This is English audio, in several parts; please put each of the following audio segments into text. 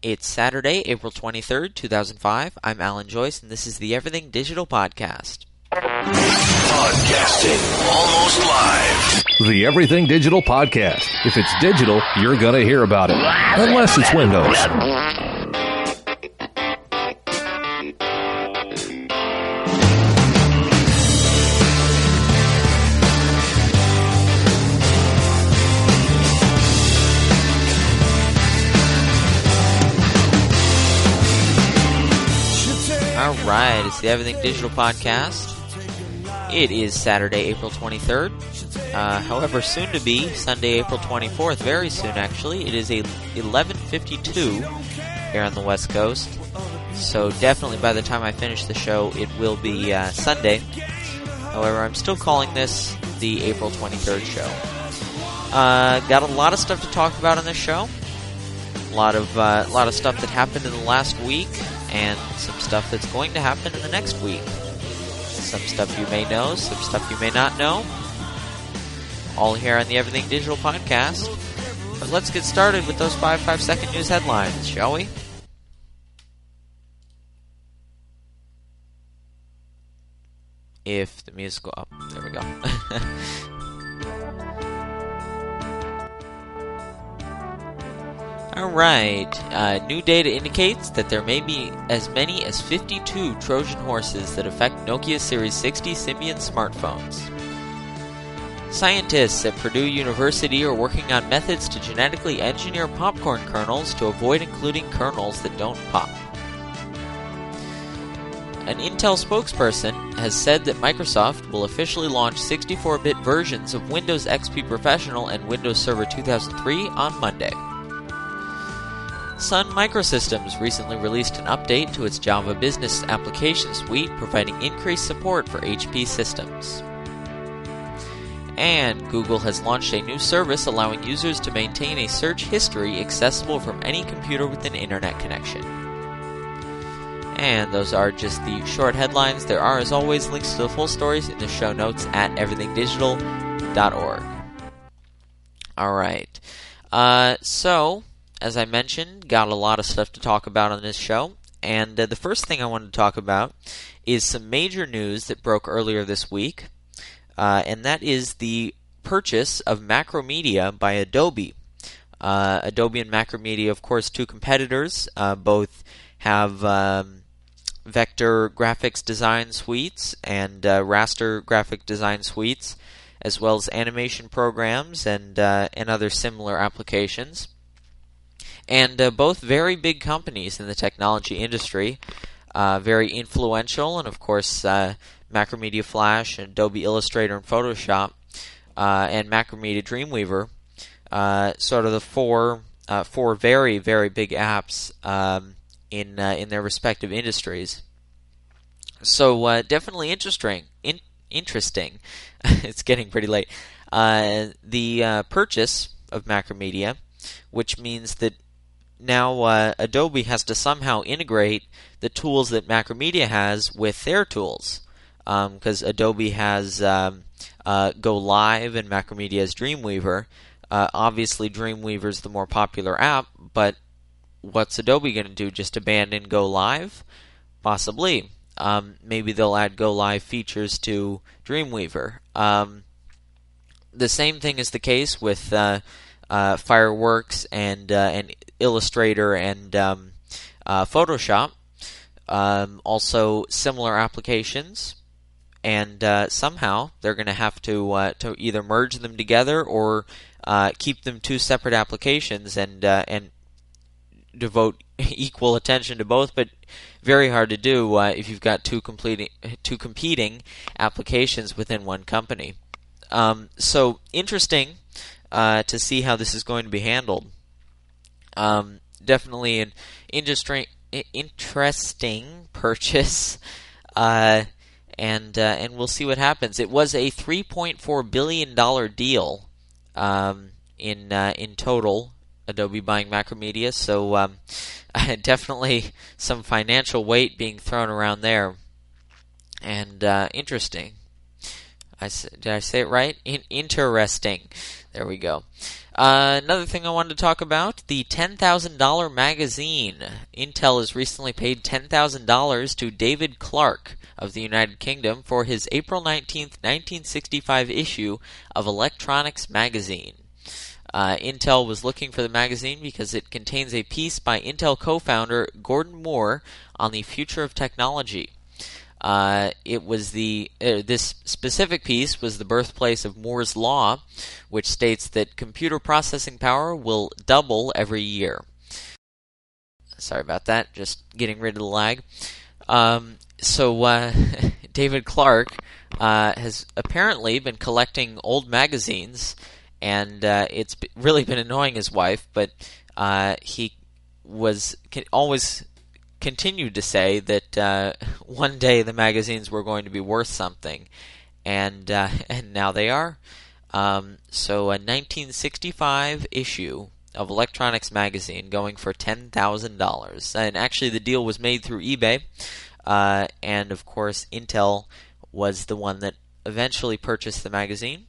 It's Saturday, April 23rd, 2005. I'm Alan Joyce, and this is the Everything Digital Podcast. Podcasting almost live. The Everything Digital Podcast. If it's digital, you're going to hear about it. Unless it's Windows. Alright, it's the Everything Digital Podcast. It is Saturday, April 23rd. However, soon to be Sunday, April 24th. Very soon, actually. It is 11:52 here on the West Coast. So definitely by the time I finish the show, it will be Sunday. However, I'm still calling this the April 23rd show. Got a lot of stuff to talk about on this show. A lot of stuff that happened in the last week, and some stuff that's going to happen in the next week. Some stuff you may know, some stuff you may not know. All here on the Everything Digital Podcast. But let's get started with those 5-second news headlines, shall we? If the music go up. There we go. Alright, new data indicates that there may be as many as 52 Trojan horses that affect Nokia Series 60 Symbian smartphones. Scientists at Purdue University are working on methods to genetically engineer popcorn kernels to avoid including kernels that don't pop. An Intel spokesperson has said that Microsoft will officially launch 64-bit versions of Windows XP Professional and Windows Server 2003 on Monday. Sun Microsystems recently released an update to its Java Business Application Suite, providing increased support for HP systems. And Google has launched a new service allowing users to maintain a search history accessible from any computer with an internet connection. And those are just the short headlines. There are, as always, links to the full stories in the show notes at everythingdigital.org. Alright. So, as I mentioned, got a lot of stuff to talk about on this show. And the first thing I wanted to talk about is some major news that broke earlier this week. And that is the purchase of Macromedia by Adobe. Adobe and Macromedia, of course, two competitors. Both have vector graphics design suites and raster graphic design suites, as well as animation programs and other similar applications. And both very big companies in the technology industry, very influential, and of course Macromedia Flash and Adobe Illustrator and Photoshop and Macromedia Dreamweaver, sort of the four very, very big apps in their respective industries. So definitely interesting. It's getting pretty late. The purchase of Macromedia, which means that now Adobe has to somehow integrate the tools that Macromedia has with their tools. Because Adobe has Go Live and Macromedia has Dreamweaver. Obviously, Dreamweaver is the more popular app, but what's Adobe going to do? Just abandon Go Live? Possibly. Maybe they'll add Go Live features to Dreamweaver. The same thing is the case with Fireworks and Illustrator and Photoshop. Also similar applications, and somehow they're going to have to either merge them together or keep them two separate applications and devote equal attention to both. But very hard to do if you've got two competing applications within one company. So interesting to see how this is going to be handled. Definitely an interesting purchase, and we'll see what happens. It was a $3.4 billion deal in total, Adobe buying Macromedia, so definitely some financial weight being thrown around there, and interesting. Did I say it right? Interesting. There we go. Another thing I wanted to talk about, the $10,000 magazine. Intel has recently paid $10,000 to David Clark of the United Kingdom for his April 19th, 1965 issue of Electronics magazine. Intel was looking for the magazine because it contains a piece by Intel co-founder Gordon Moore on the future of technology. It was this specific piece was the birthplace of Moore's Law, which states that computer processing power will double every year. Sorry about that, just getting rid of the lag. David Clark has apparently been collecting old magazines, and it's really been annoying his wife, but he always continued to say that one day the magazines were going to be worth something, and now they are. So a 1965 issue of Electronics magazine going for $10,000, and actually the deal was made through eBay, and of course Intel was the one that eventually purchased the magazine.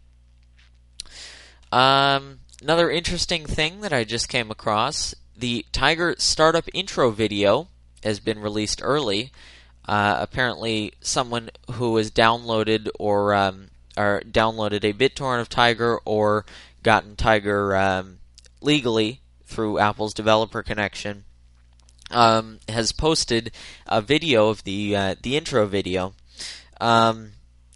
Another interesting thing that I just came across, the Tiger startup intro video has been released early. Apparently, someone who has downloaded or downloaded a BitTorrent of Tiger or gotten Tiger legally through Apple's developer connection has posted a video of the intro video, and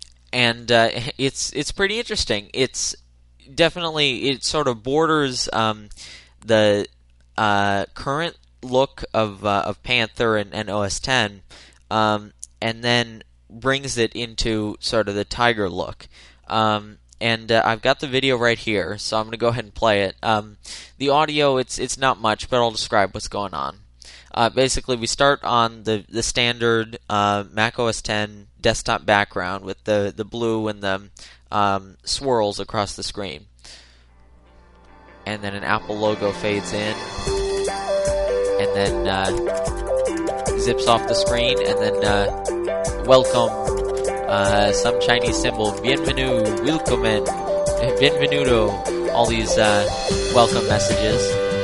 it's pretty interesting. It's definitely, it sort of borders the current look of Panther and OS X, and then brings it into sort of the Tiger look. And I've got the video right here, so I'm going to go ahead and play it. The audio, it's not much, but I'll describe what's going on. Basically, we start on the standard Mac OS X desktop background with the blue and the swirls across the screen. And then an Apple logo fades in, and then zips off the screen, and then welcome, some Chinese symbol, bienvenue, willkommen, bienvenuto, all these welcome messages,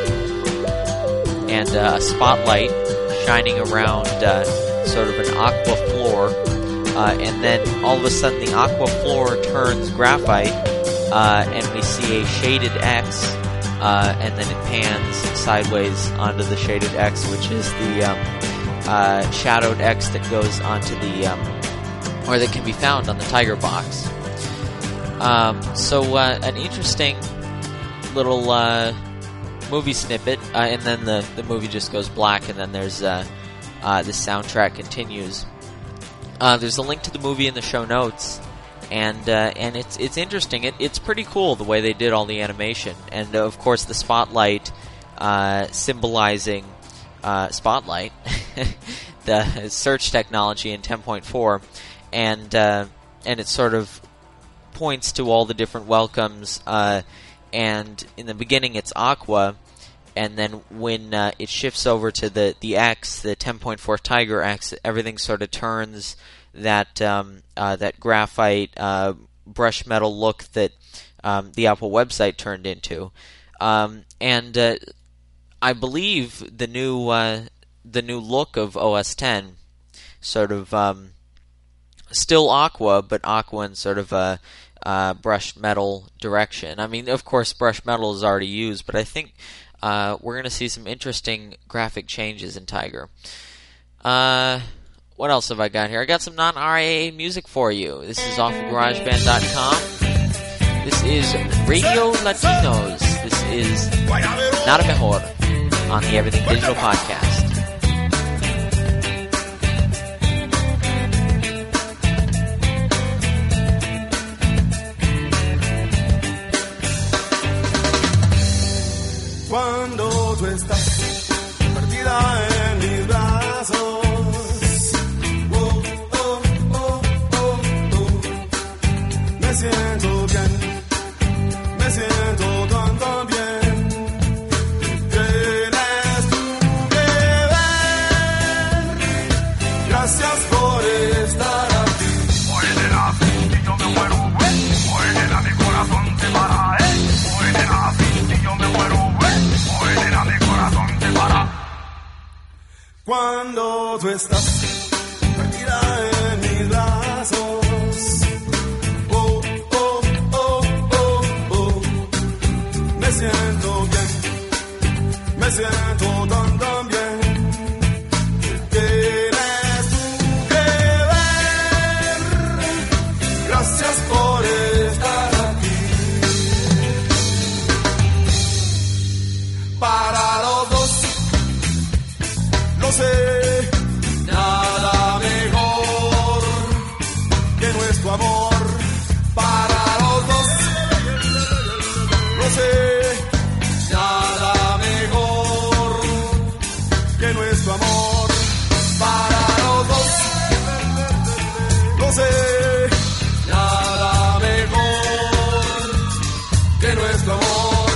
and a spotlight shining around sort of an aqua floor, and then all of a sudden the aqua floor turns graphite, and we see a shaded X, and then it pans sideways onto the shaded X, which is the shadowed X that goes onto the, or that can be found on the Tiger box. So an interesting little movie snippet, and then the movie just goes black, and then there's the soundtrack continues. There's a link to the movie in the show notes, and it's interesting. It's pretty cool the way they did all the animation, and of course the spotlight symbolizing Spotlight, the search technology in 10.4, and it sort of points to all the different welcomes. And in the beginning, it's Aqua, and then when it shifts over to the X, the 10.4 Tiger X, everything sort of turns that graphite brush metal look that the Apple website turned into, and I believe the new look of OS X, sort of still Aqua, but Aqua in sort of a brushed metal direction. I mean, of course, brushed metal is already used, but I think we're going to see some interesting graphic changes in Tiger. What else have I got here? I got some non-RIAA music for you. This is off of GarageBand.com. This is Radio Latinos. This is Nada Mejor on the Everything Digital Podcast. Cuando tú estás perdida en mis brazos, oh, oh, oh, oh, oh, me siento bien, me siento tan bien. Tienes tú que ver, gracias por estar aquí. Hoy nena, yo me muero, hoy nena, mi corazón te para, hoy nena, Cuando tú estás perdida en mis brazos, oh, oh, oh, oh, oh, me siento bien, me siento tan, tan bien. Tienes tú que ver, gracias por estar aquí. Para los dos, no sé, nada mejor que nuestro amor. Para los dos, no sé, nada mejor que nuestro amor. Para los dos, no sé, nada mejor que nuestro amor.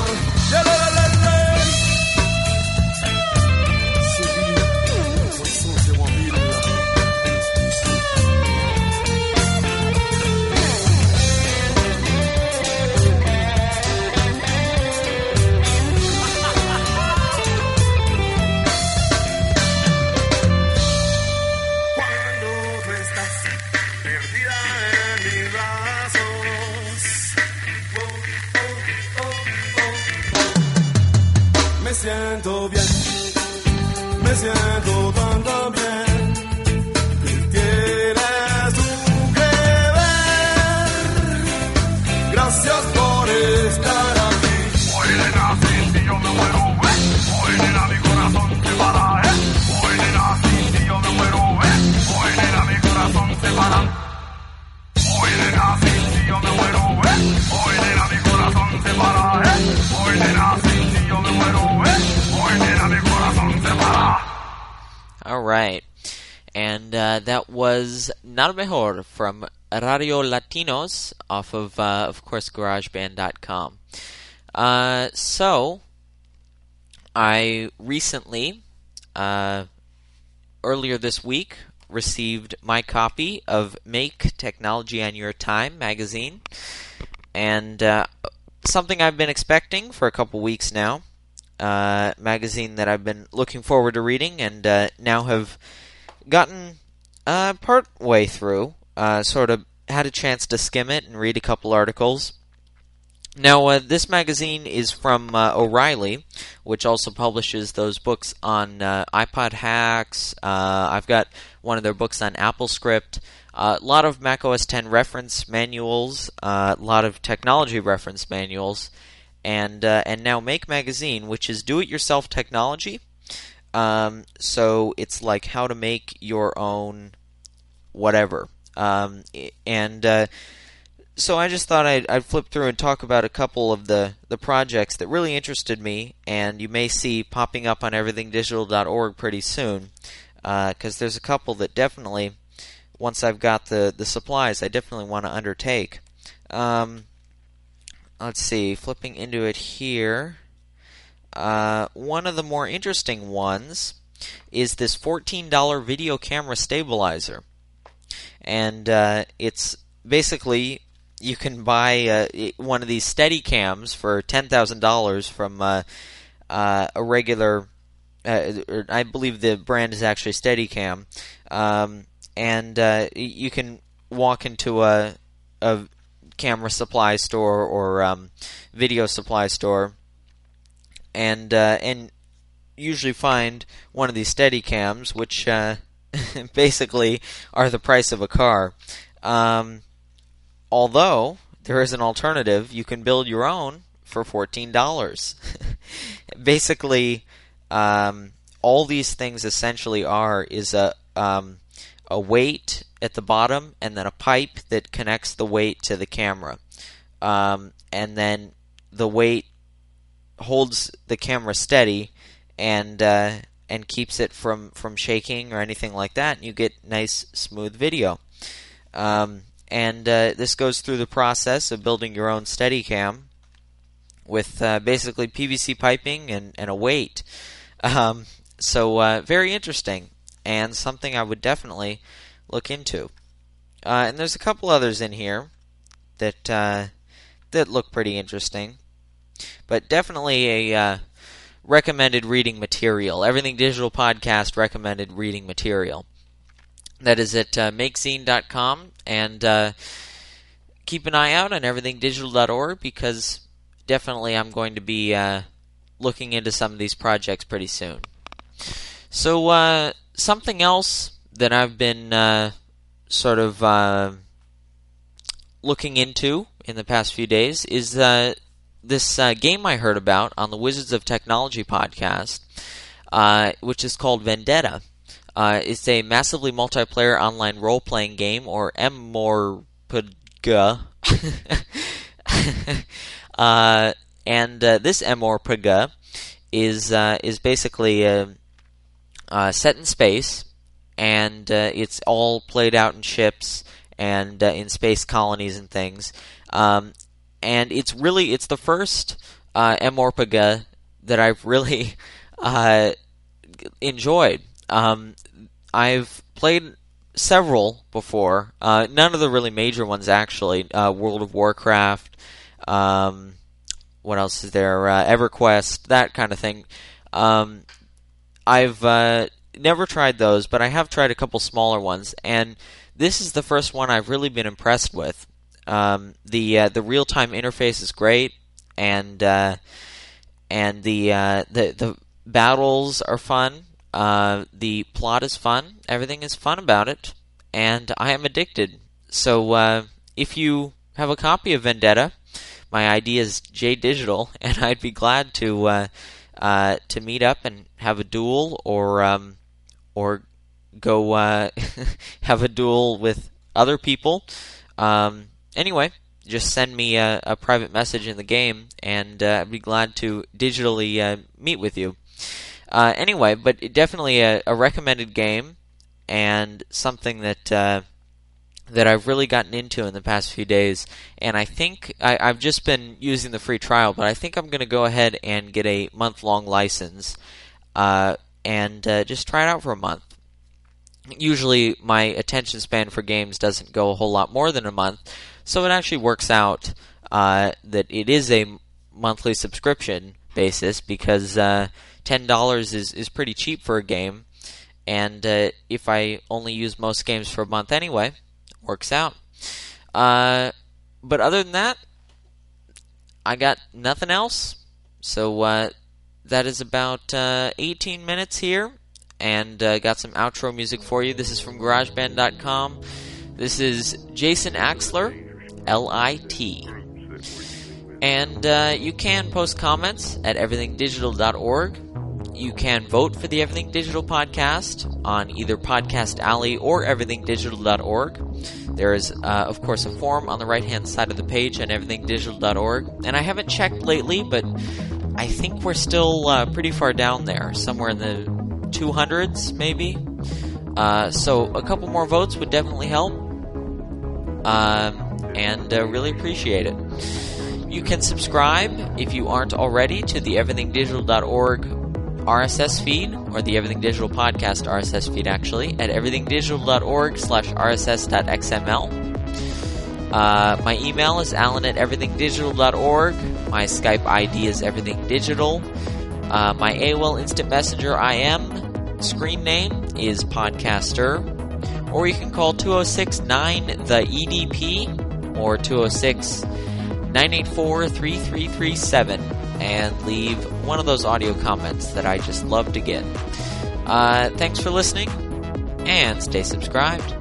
Me siento bien, me siento tan, tan bien. Tienes tú que ver, gracias por estar aquí. Hoy nena, sin ti yo me muero, hoy nena, mi corazón se para, hoy nena, sin ti yo me muero, hoy nena, mi corazón se para. Hoy nena, sin ti yo me muero, hoy nena, mi corazón se para, hoy nena, sin ti yo me muero, hoy nena, mi corazón se para. All right. And that was Nada Mejor from Radio Latinos off of course, GarageBand.com. So, I recently, earlier this week, received my copy of Make Technology on Your Time magazine. And something I've been expecting for a couple weeks now. Magazine that I've been looking forward to reading and now have gotten part way through. Sort of had a chance to skim it and read a couple articles. Now, this magazine is from O'Reilly, which also publishes those books on iPod hacks. I've got one of their books on AppleScript. A lot of Mac OS X reference manuals, a lot of technology reference manuals, and now Make Magazine, which is do-it-yourself technology. So it's like how to make your own whatever. So I just thought I'd flip through and talk about a couple of the projects that really interested me, and you may see popping up on everythingdigital.org pretty soon, because there's a couple that definitely, once I've got the supplies, I definitely want to undertake. Let's see, flipping into it here. One of the more interesting ones is this $14 video camera stabilizer. And it's basically, you can buy one of these Steadicams for $10,000 from a regular, I believe the brand is actually Steadicam. And you can walk into a camera supply store or video supply store and usually find one of these Steadicams, which basically are the price of a car. Although there is an alternative, you can build your own for $14. Basically, all these things essentially is a weight at the bottom and then a pipe that connects the weight to the camera. And then the weight holds the camera steady and keeps it from shaking or anything like that, and you get nice, smooth video. This goes through the process of building your own Steadicam with basically PVC piping and a weight. So very interesting, and something I would definitely look into. And there's a couple others in here that look pretty interesting. But definitely a recommended reading material. Everything Digital Podcast recommended reading material. That is at makezine.com, and keep an eye out on everythingdigital.org, because definitely I'm going to be looking into some of these projects pretty soon. So something else that I've been sort of looking into in the past few days is this game I heard about on the Wizards of Technology podcast, which is called Vendetta. It's a massively multiplayer online role-playing game, or MMORPG. And this MMORPG is basically set in space, and it's all played out in ships and in space colonies and things. And it's the first MMORPG that I've really enjoyed. I've played several before, none of the really major ones actually. World of Warcraft, what else is there? EverQuest, that kind of thing. I've never tried those, but I have tried a couple smaller ones, and this is the first one I've really been impressed with. The real-time interface is great, and the battles are fun. The plot is fun. Everything is fun about it, and I am addicted. So if you have a copy of Vendetta, my ID is JDigital, and I'd be glad to meet up and have a duel, or go have a duel with other people. Anyway, just send me a private message in the game, and I'd be glad to digitally meet with you. Anyway, but definitely a recommended game, and something that I've really gotten into in the past few days. And I think I've just been using the free trial, but I think I'm going to go ahead and get a month-long license and just try it out for a month. Usually my attention span for games doesn't go a whole lot more than a month, so it actually works out that it is a monthly subscription basis, because $10 is pretty cheap for a game, and if I only use most games for a month anyway, works out. But other than that, I got nothing else. So that is about 18 minutes here, and got some outro music for you. This is from GarageBand.com. This is Jason Axler, LIT. And you can post comments at everythingdigital.org. You can vote for the Everything Digital podcast on either Podcast Alley or everythingdigital.org. There is, of course, a form on the right-hand side of the page at everythingdigital.org. And I haven't checked lately, but I think we're still pretty far down there, somewhere in the 200s, maybe. So a couple more votes would definitely help, and really appreciate it. You can subscribe, if you aren't already, to the everythingdigital.org RSS feed, or the Everything Digital Podcast RSS feed, actually, at everythingdigital.org/rss.xml. My email is alan@everythingdigital.org. My Skype ID is everythingdigital. My AOL Instant Messenger IM screen name is Podcaster. Or you can call 206-9-THE-EDP or 206-984-3337 and leave one of those audio comments that I just love to get. Thanks for listening, and stay subscribed.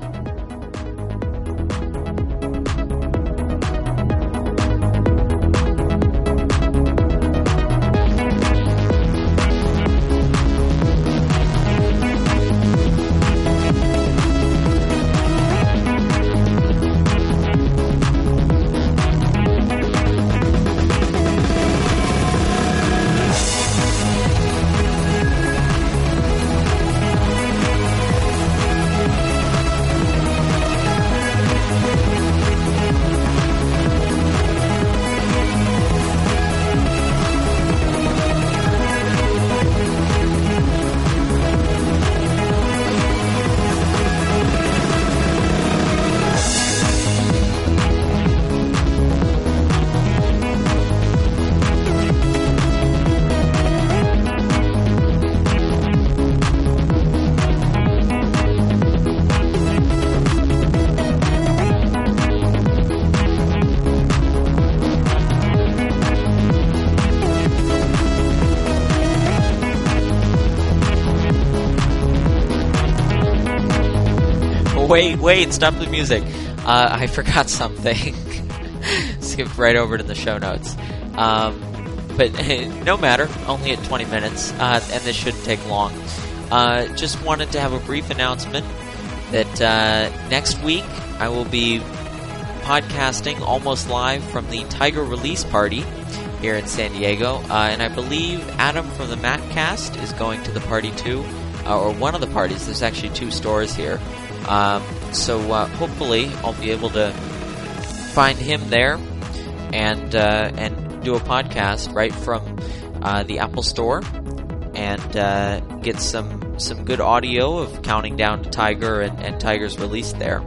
wait, stop the music. I forgot something. Skipped right over to the show notes. But no matter, only at 20 minutes, and this shouldn't take long. Just wanted to have a brief announcement that next week I will be podcasting almost live from the Tiger release party here in San Diego, and I believe Adam from the Mattcast is going to the party too, or one of the parties. There's actually 2 stores here, so hopefully I'll be able to find him there and do a podcast right from the Apple Store and get some good audio of counting down to Tiger and Tiger's release there.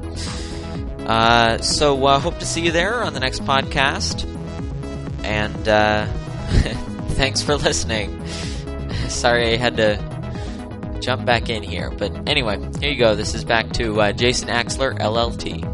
So hope to see you there on the next podcast. And thanks for listening. Sorry I had to jump back in here. But anyway, here you go. This is back to Jason Axler, LLT.